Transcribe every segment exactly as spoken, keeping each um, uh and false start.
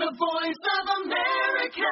The Voice of America.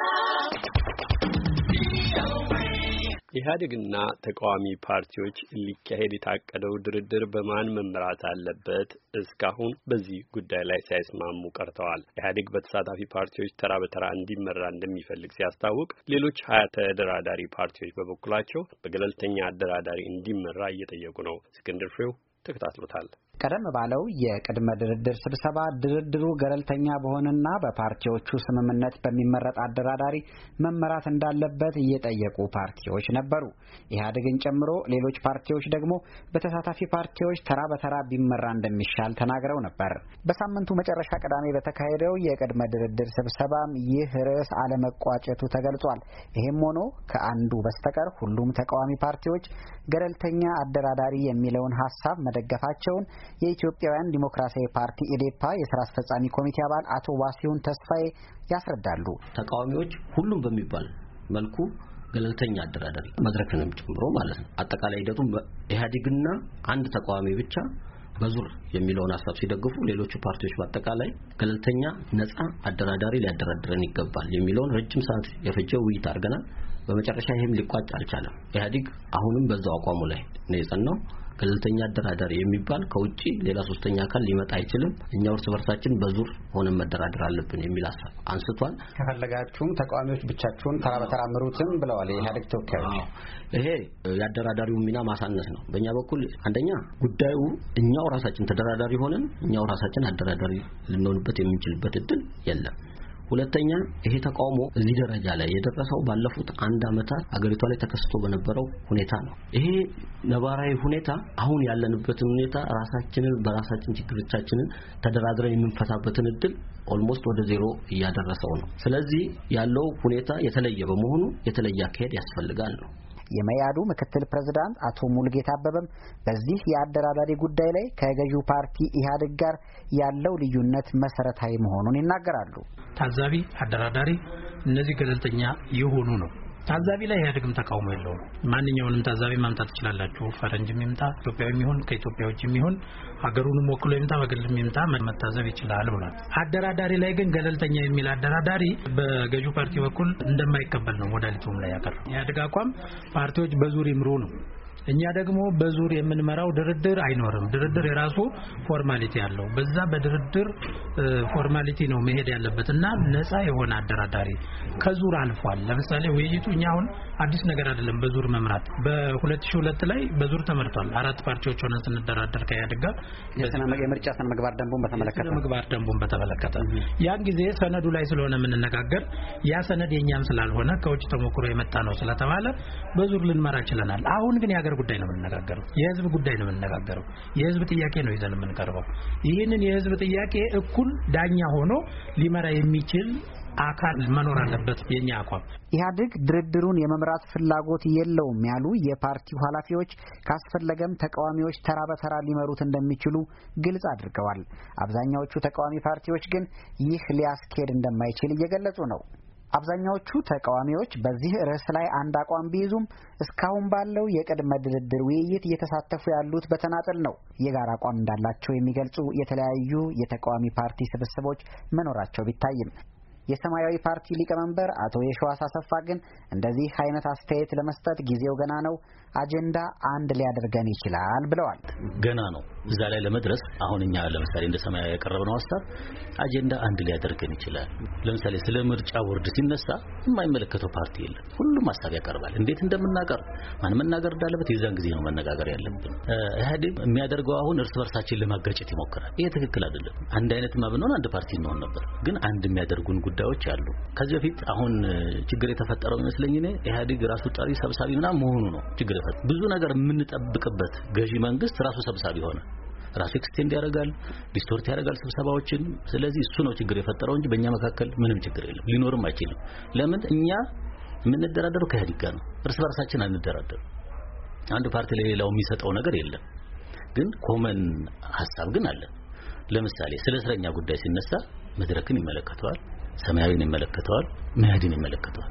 ኢህአዴግና ተቃዋሚ ፓርቲዎች ሊካሄድ የታቀደው ድርድር በማን መመራት አለበት? እስካሁን በዚህ ጉዳይ ላይ ሳይስማሙ ቀርተዋል። ኢህአዴግ በተሳታፊ ፓርቲዎች ተራ በተራ እንዲመራ እንደሚፈልግ ሲያስታውቅ፣ ሌሎች ሀያ ተደራዳሪ ፓርቲዎች በበኩላቸው በገለልተኛ አደራዳሪ እንዲመራ እየጠየቁ ነው። እስክንድር ፍሬው ተከታትሎታል። ቀደም ባለው የቅድመ ድርድር ስብሰባ ድርድሩ ገለልተኛ በሆነና በፓርቲዎቹ ስምምነት በሚመረጥ አደራዳሪ መመራት እንዳለበት እየጠየቁ ፓርቲዎች ነበሩ። ኢህአዴግን ጨምሮ ሌሎች ፓርቲዎች ደግሞ በተሳታፊ ፓርቲዎች ተራ በተራ ቢመራ እንደሚሻል ተናግረው ነበር። በሳምንቱ መጨረሻ ቅዳሜ በተካሄደው የቅድመ ድርድር ስብሰባም ይህ ርዕስ አለመቋጨቱ ተገልጿል። ይህም ሆኖ ከአንዱ በስተቀር ሁሉም ተቃዋሚ ፓርቲዎች ገለልተኛ አደራዳሪ የሚለውን ሀሳብ መደገፋቸውን የኢትዮጵያውያን ዲሞክራሲያዊ ፓርቲ ኢዴፓ የሥራ አስፈጻሚ ኮሚቴ አባል አቶ ዋሲሁን ተስፋዬ ያስረዳሉ። ተቃዋሚዎች ሁሉም በሚባል መልኩ ገለልተኛ አደራዳሪ መድረክንም ጨምሮ ማለት ነው አጠቃላይ ሂደቱ ኢህአዴግና አንድ ተቃዋሚ ብቻ በዙር የሚለውን ሐሳብ ሲደግፉ፣ ሌሎቹ ፓርቲዎች በአጠቃላይ ገለልተኛ ነፃ አደራዳሪ ሊያደራድረን ይገባል የሚለውን ረጅም ሰዓት የፈጀው ውይይት አድርገናል። በመጨረሻ ይሄም ሊቋጭ አልቻለም። ኢህአዴግ አሁንም በዛው አቋሙ ላይ ነው የጸናው። ገለልተኛ አደራዳሪ የሚባል ከውጪ ሌላ ሶስተኛ አካል ሊመጣ አይችልም፣ እኛው እርስ በርሳችን በዙር ሆነን መደራደር አለብን የሚል ሐሳብ አንስቷል። ከፈለጋችሁም ተቃዋሚዎች ብቻችሁን ተራ በተራ ምሩትም ብለዋል የኢህአዴግ ተወካዮች። ይሄ የአደራዳሪው ሚና ማሳነስ ነው። በእኛ በኩል አንደኛ ጉዳዩ እኛው ራሳችን ተደራዳሪ ሆነን እኛው ራሳችን አደራዳሪ ልንሆንበት የምንችልበት እድል የለም። ሁለተኛ ይሄ ተቃውሞ እዚህ ደረጃ ላይ የደረሰው ባለፉት አንድ አመታት አገሪቷ ላይ ተከስቶ በነበረው ሁኔታ ነው። ይሄ ነባራዊ ሁኔታ አሁን ያለንበትን ሁኔታ ራሳችንን በራሳችን ችግሮቻችንን ተደራድረን የምንፈታበትን እድል ኦልሞስት ወደ ዜሮ እያደረሰው ነው። ስለዚህ ያለው ሁኔታ የተለየ በመሆኑ የተለየ አካሄድ ያስፈልጋል ነው። የመያዱ ምክትል ፕሬዝዳንት አቶ ሙልጌታ አበበም በዚህ የአደራዳሪ ጉዳይ ላይ ከገዢው ፓርቲ ኢህአዴግ ጋር ያለው ልዩነት መሰረታዊ መሆኑን ይናገራሉ። ታዛቢ አደራዳሪ እነዚህ ገለልተኛ የሆኑ ነው። ታዛቢ ላይ ኢህአዴግም ተቃውሞ የለውም። ማንኛውንም ታዛቢ ማምጣት ይችላልላችሁ። ፈረንጅም ይምጣ፣ ኢትዮጵያዊም ይሁን ከኢትዮጵያ ውጭም ይሁን ሀገሩንም ወክሎ ይምጣ፣ በግልም ይምጣ መታዘብ ይችላል ብሏል። አደራዳሪ ላይ ግን ገለልተኛ የሚል አደራዳሪ በገዢው ፓርቲ በኩል እንደማይቀበል ነው ሞዳሊቲውም ላይ ያቀረበው። ኢህአዴግ አቋም ፓርቲዎች በዙር ይምሩ ነው። እኛ ደግሞ በዙር የምንመራው ድርድር አይኖርም። ድርድር የራሱ ፎርማሊቲ አለው። በዛ በድርድር ፎርማሊቲ ነው መሄድ ያለበትና ነፃ የሆነ አደራዳሪ ከዙር አልፏል። ለምሳሌ ውይይቱ እኛ አሁን አዲስ ነገር አይደለም። በዙር መምራት በሁለት ሺህ ሁለት ላይ በዙር ተመርቷል። አራት ፓርቲዎች ሆነን ስንደራደር ከኢህአዴግ ጋር የምርጫ ስነ ምግባር ደንቡን በተመለከተ ስነ ምግባር ደንቡን በተመለከተ ያን ጊዜ ሰነዱ ላይ ስለሆነ የምንነጋገር ያ ሰነድ የኛም ስላልሆነ ከውጭ ተሞክሮ የመጣ ነው ስለተባለ በዙር ልንመራ ይችላል። አሁን ግን ያገር ጉዳይ ነው የምንነጋገረው። የህዝብ ጉዳይ ነው የምንነጋገረው። የህዝብ ጥያቄ ነው ይዘን የምንቀርበው። ይህንን የህዝብ ጥያቄ እኩል ዳኛ ሆኖ ሊመራ የሚችል አካል መኖር አለበት የኛ አቋም። ኢህአዴግ ድርድሩን የመምራት ፍላጎት የለውም ያሉ የፓርቲው ኃላፊዎች ካስፈለገም ተቃዋሚዎች ተራ በተራ ሊመሩት እንደሚችሉ ግልጽ አድርገዋል። አብዛኛዎቹ ተቃዋሚ ፓርቲዎች ግን ይህ ሊያስኬድ እንደማይችል እየገለጹ ነው። አብዛኛዎቹ ተቃዋሚዎች በዚህ ርዕስ ላይ አንድ አቋም ቢይዙም እስካሁን ባለው የቅድመ ድርድር ውይይት እየተሳተፉ ያሉት በተናጠል ነው። የጋራ አቋም እንዳላቸው የሚገልጹ የተለያዩ የተቃዋሚ ፓርቲ ስብስቦች መኖራቸው ቢታይም የሰማያዊ ፓርቲ ሊቀመንበር አቶ የሸዋስ አሰፋ ግን እንደዚህ አይነት አስተያየት ለመስጠት ጊዜው ገና ነው፣ አጀንዳ አንድ ሊያደርገን ይችላል ብለዋል። ገና ነው እዛ ላይ ለመድረስ። አሁን እኛ ለምሳሌ እንደ ሰማያዊ ያቀረብነው ሐሳብ አጀንዳ አንድ ሊያደርገን ይችላል። ለምሳሌ ስለ ምርጫ ቦርድ ሲነሳ የማይመለከተው ፓርቲ የለም። ሁሉም ሐሳብ ያቀርባል። እንዴት እንደምናቀርብ ማን መናገር እንዳለበት የዛን ጊዜ ነው መነጋገር ያለብን። ኢህአዴግ የሚያደርገው አሁን እርስ በርሳችን ለማጋጨት ይሞክራል። ይሄ ትክክል አይደለም። አንድ አይነት ማብነን አንድ ፓርቲ እንሆን ነበር። ግን አንድ የሚያደርጉን ጉዳዮች አሉ። ከዚህ በፊት አሁን ችግር የተፈጠረው ይመስለኝ እኔ ኢህአዴግ ራሱ ጠሪ ሰብሳቢ ምናምን መሆኑ ነው ችግር የተፈጠረው። ብዙ ነገር የምንጠብቅበት ገዢ መንግስት ራሱ ሰብሳቢ ሆነ። ራሱ ኤክስቴንድ ያደርጋል፣ ዲስቶርት ያደርጋል ስብሰባዎችን። ስለዚህ እሱ ነው ችግር የፈጠረው እንጂ በእኛ መካከል ምንም ችግር የለም፣ ሊኖርም አይችልም። ለምን እኛ የምንደራደረው ከኢህአዴግ ጋር ነው። እርስ በርሳችን አንደራደርም። አንድ ፓርቲ ለሌላው የሚሰጠው ነገር የለም። ግን ኮመን ሐሳብ ግን አለ። ለምሳሌ ስለ እስረኛ ጉዳይ ሲነሳ መድረክን ይመለከተዋል፣ ሰማያዊን ይመለከተዋል፣ መያድን ይመለከተዋል።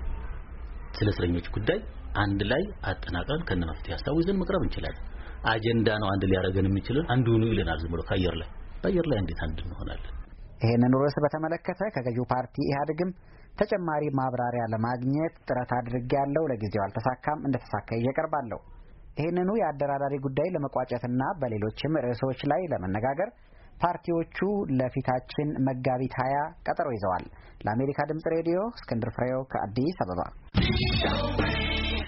ስለ እስረኞች ጉዳይ አንድ ላይ አጠናቀን ከነመፍትሄ ሐሳቡ ይዘን መቅረብ እንችላለን። አጀንዳ ነው አንድ ሊያረገን የሚችል አንዱ ነው ይለናል። ዝም ብሎ ካየር ላይ ባየር ላይ እንዴት አንድ እንሆናለን? ይህንን ርዕስ በተመለከተ ከገዢው ፓርቲ ኢህአዴግም ተጨማሪ ማብራሪያ ለማግኘት ጥረት አድርጌያለሁ። ለጊዜው አልተሳካም። እንደተሳካ እየቀርባለሁ። ይህንኑ የአደራዳሪ ጉዳይ ለመቋጨትና በሌሎችም ርዕሶች ላይ ለመነጋገር ፓርቲዎቹ ለፊታችን መጋቢት ሀያ ቀጠሮ ይዘዋል። ለአሜሪካ ድምጽ ሬዲዮ እስክንድር ፍሬው ከአዲስ አበባ